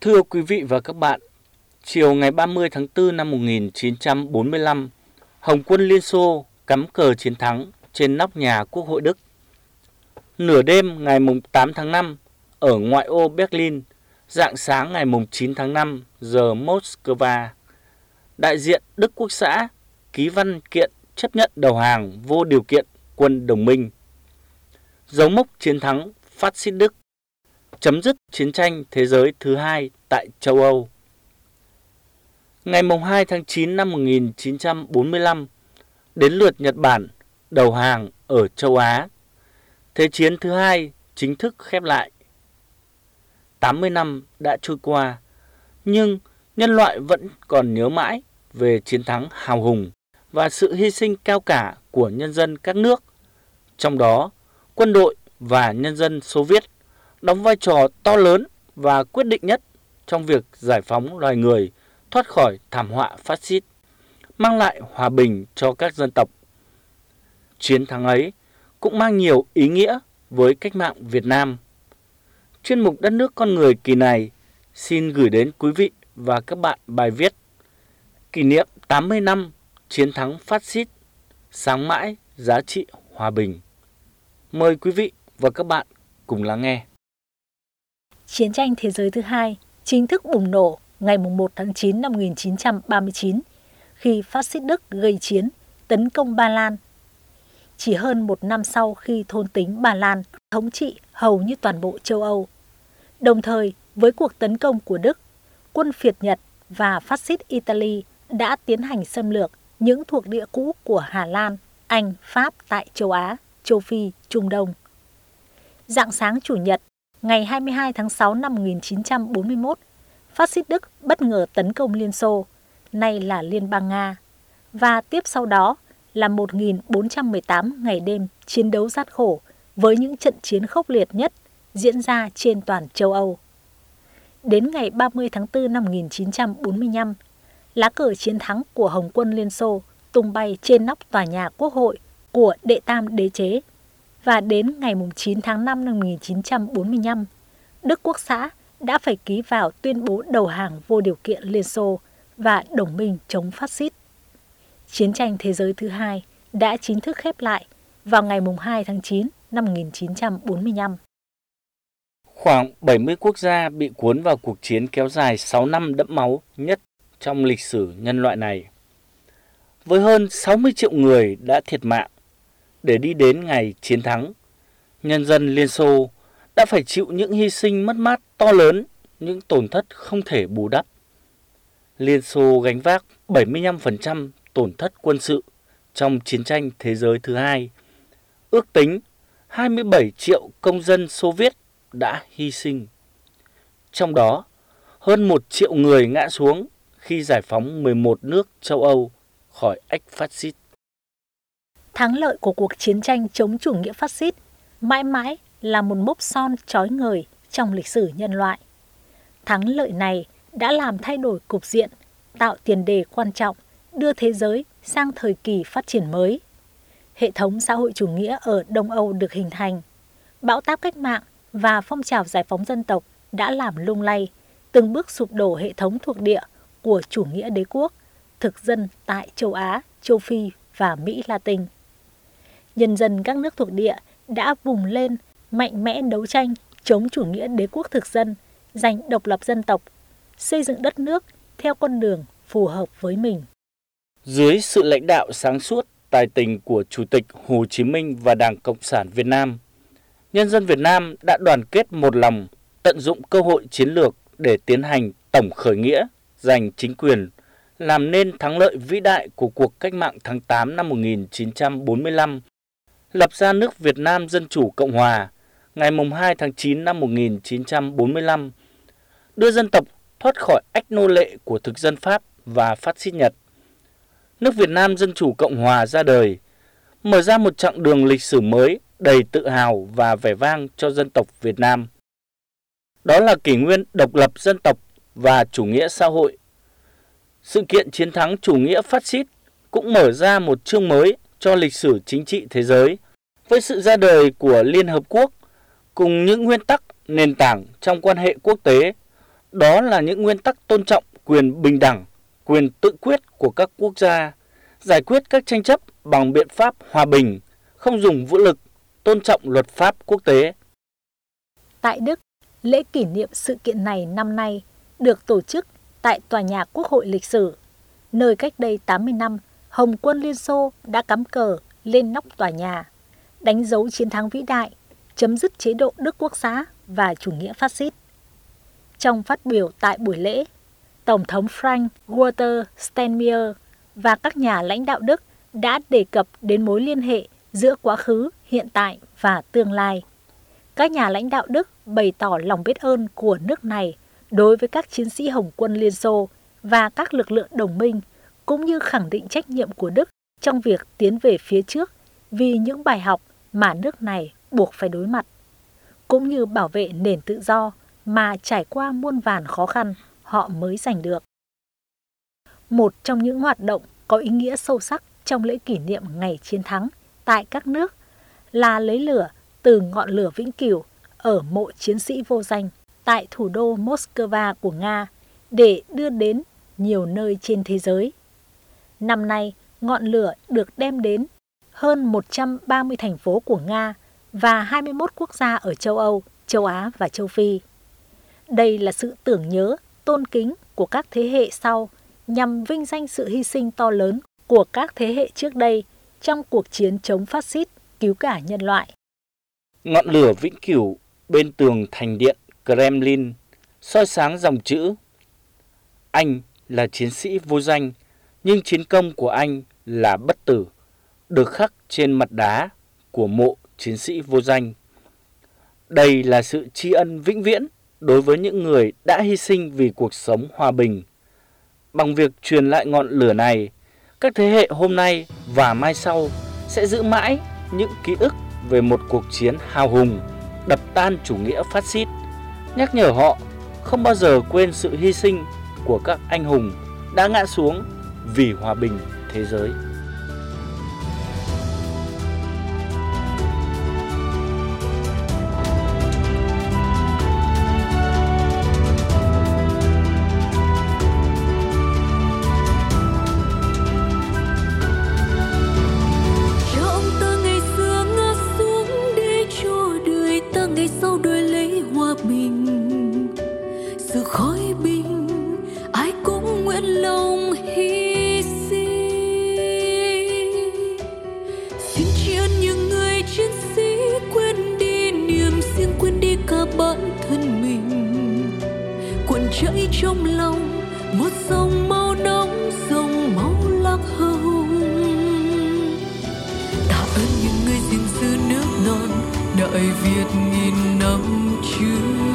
Thưa quý vị và các bạn, chiều ngày 30 tháng 4 năm 1945, Hồng quân Liên Xô cắm cờ chiến thắng trên nóc nhà Quốc hội Đức. Nửa đêm ngày 8 tháng 5, ở ngoại ô Berlin, rạng sáng ngày 9 tháng 5 giờ Moscow, đại diện Đức Quốc xã ký văn kiện chấp nhận đầu hàng vô điều kiện quân đồng minh. Dấu mốc chiến thắng phát xít Đức, chấm dứt chiến tranh thế giới thứ hai tại châu Âu. Ngày 2 tháng 9 năm 1945, đến lượt Nhật Bản đầu hàng ở châu Á. Thế chiến thứ hai chính thức khép lại. 80 năm đã trôi qua, nhưng nhân loại vẫn còn nhớ mãi về chiến thắng hào hùng và sự hy sinh cao cả của nhân dân các nước. Trong đó, quân đội và nhân dân Xô Viết đóng vai trò to lớn và quyết định nhất trong việc giải phóng loài người thoát khỏi thảm họa phát xít, mang lại hòa bình cho các dân tộc. Chiến thắng ấy cũng mang nhiều ý nghĩa với cách mạng Việt Nam. Chuyên mục Đất nước con người kỳ này xin gửi đến quý vị và các bạn bài viết kỷ niệm 80 năm chiến thắng phát xít, sáng mãi giá trị hòa bình. Mời quý vị và các bạn cùng lắng nghe. Chiến tranh thế giới thứ hai chính thức bùng nổ ngày 1 tháng 9 năm 1939 khi phát xít Đức gây chiến tấn công Ba Lan. Chỉ hơn một năm sau khi thôn tính Ba Lan thống trị hầu như toàn bộ châu Âu. Đồng thời với cuộc tấn công của Đức, quân phiệt Nhật và phát xít Italy đã tiến hành xâm lược những thuộc địa cũ của Hà Lan, Anh, Pháp tại châu Á, châu Phi, Trung Đông. Rạng sáng Chủ nhật, ngày 22 tháng 6 năm 1941, phát xít Đức bất ngờ tấn công Liên Xô, nay là Liên bang Nga, và tiếp sau đó là 1.418 ngày đêm chiến đấu gian khổ với những trận chiến khốc liệt nhất diễn ra trên toàn châu Âu. Đến ngày 30 tháng 4 năm 1945, lá cờ chiến thắng của Hồng quân Liên Xô tung bay trên nóc tòa nhà Quốc hội của Đệ Tam Đế chế. Và đến ngày 9 tháng 5 năm 1945, Đức Quốc xã đã phải ký vào tuyên bố đầu hàng vô điều kiện Liên Xô và đồng minh chống phát xít. Chiến tranh thế giới thứ hai đã chính thức khép lại vào ngày 2 tháng 9 năm 1945. Khoảng 70 quốc gia bị cuốn vào cuộc chiến kéo dài 6 năm đẫm máu nhất trong lịch sử nhân loại này. Với hơn 60 triệu người đã thiệt mạng, để đi đến ngày chiến thắng, nhân dân Liên Xô đã phải chịu những hy sinh mất mát to lớn, những tổn thất không thể bù đắp. Liên Xô gánh vác 75% tổn thất quân sự trong chiến tranh thế giới thứ hai. Ước tính 27 triệu công dân Xô Viết đã hy sinh. Trong đó, hơn 1 triệu người ngã xuống khi giải phóng 11 nước châu Âu khỏi ách phát xít. Thắng lợi của cuộc chiến tranh chống chủ nghĩa phát xít mãi mãi là một mốc son chói ngời trong lịch sử nhân loại. Thắng lợi này đã làm thay đổi cục diện, tạo tiền đề quan trọng đưa thế giới sang thời kỳ phát triển mới. Hệ thống xã hội chủ nghĩa ở Đông Âu được hình thành. Bão táp cách mạng và phong trào giải phóng dân tộc đã làm lung lay, từng bước sụp đổ hệ thống thuộc địa của chủ nghĩa đế quốc, thực dân tại châu Á, châu Phi và Mỹ Latin. Nhân dân các nước thuộc địa đã vùng lên mạnh mẽ đấu tranh chống chủ nghĩa đế quốc thực dân, giành độc lập dân tộc, xây dựng đất nước theo con đường phù hợp với mình. Dưới sự lãnh đạo sáng suốt, tài tình của Chủ tịch Hồ Chí Minh và Đảng Cộng sản Việt Nam, nhân dân Việt Nam đã đoàn kết một lòng, tận dụng cơ hội chiến lược để tiến hành tổng khởi nghĩa, giành chính quyền, làm nên thắng lợi vĩ đại của cuộc cách mạng tháng 8 năm 1945, lập ra nước Việt Nam Dân Chủ Cộng Hòa ngày 2 tháng 9 năm 1945, đưa dân tộc thoát khỏi ách nô lệ của thực dân Pháp và phát xít Nhật. Nước Việt Nam Dân Chủ Cộng Hòa ra đời, mở ra một chặng đường lịch sử mới đầy tự hào và vẻ vang cho dân tộc Việt Nam. Đó là kỷ nguyên độc lập dân tộc và chủ nghĩa xã hội. Sự kiện chiến thắng chủ nghĩa phát xít cũng mở ra một chương mới cho lịch sử chính trị thế giới với sự ra đời của Liên Hợp Quốc cùng những nguyên tắc nền tảng trong quan hệ quốc tế Đó là những nguyên tắc tôn trọng quyền bình đẳng, quyền tự quyết của các quốc gia, giải quyết các tranh chấp bằng biện pháp hòa bình, không dùng vũ lực, tôn trọng luật pháp quốc tế. Tại Đức, lễ kỷ niệm sự kiện này năm nay được tổ chức tại Tòa nhà Quốc hội lịch sử, nơi cách đây 80 năm, Hồng quân Liên Xô đã cắm cờ lên nóc tòa nhà, đánh dấu chiến thắng vĩ đại, chấm dứt chế độ Đức Quốc xã và chủ nghĩa phát xít. Trong phát biểu tại buổi lễ, Tổng thống Frank-Walter Steinmeier và các nhà lãnh đạo Đức đã đề cập đến mối liên hệ giữa quá khứ, hiện tại và tương lai. Các nhà lãnh đạo Đức bày tỏ lòng biết ơn của nước này đối với các chiến sĩ Hồng quân Liên Xô và các lực lượng đồng minh, cũng như khẳng định trách nhiệm của Đức trong việc tiến về phía trước vì những bài học mà nước này buộc phải đối mặt, cũng như bảo vệ nền tự do mà trải qua muôn vàn khó khăn họ mới giành được. Một trong những hoạt động có ý nghĩa sâu sắc trong lễ kỷ niệm ngày chiến thắng tại các nước là lấy lửa từ ngọn lửa vĩnh cửu ở mộ chiến sĩ vô danh tại thủ đô Moscow của Nga để đưa đến nhiều nơi trên thế giới. Năm nay, ngọn lửa được đem đến hơn 130 thành phố của Nga và 21 quốc gia ở châu Âu, châu Á và châu Phi. Đây là sự tưởng nhớ, tôn kính của các thế hệ sau nhằm vinh danh sự hy sinh to lớn của các thế hệ trước đây trong cuộc chiến chống phát xít, cứu cả nhân loại. Ngọn lửa vĩnh cửu bên tường thành điện Kremlin soi sáng dòng chữ: Anh là chiến sĩ vô danh, nhưng chiến công của anh là bất tử, được khắc trên mặt đá của mộ chiến sĩ vô danh. Đây là sự tri ân vĩnh viễn đối với những người đã hy sinh vì cuộc sống hòa bình. Bằng việc truyền lại ngọn lửa này, các thế hệ hôm nay và mai sau sẽ giữ mãi những ký ức về một cuộc chiến hào hùng, đập tan chủ nghĩa phát xít, nhắc nhở họ không bao giờ quên sự hy sinh của các anh hùng đã ngã xuống vì hòa bình thế giới. Chảy trong lòng một dòng máu nóng, dòng máu lạc hồng. Tạ ơn những người gìn giữ nước non Đại Việt nghìn năm trước.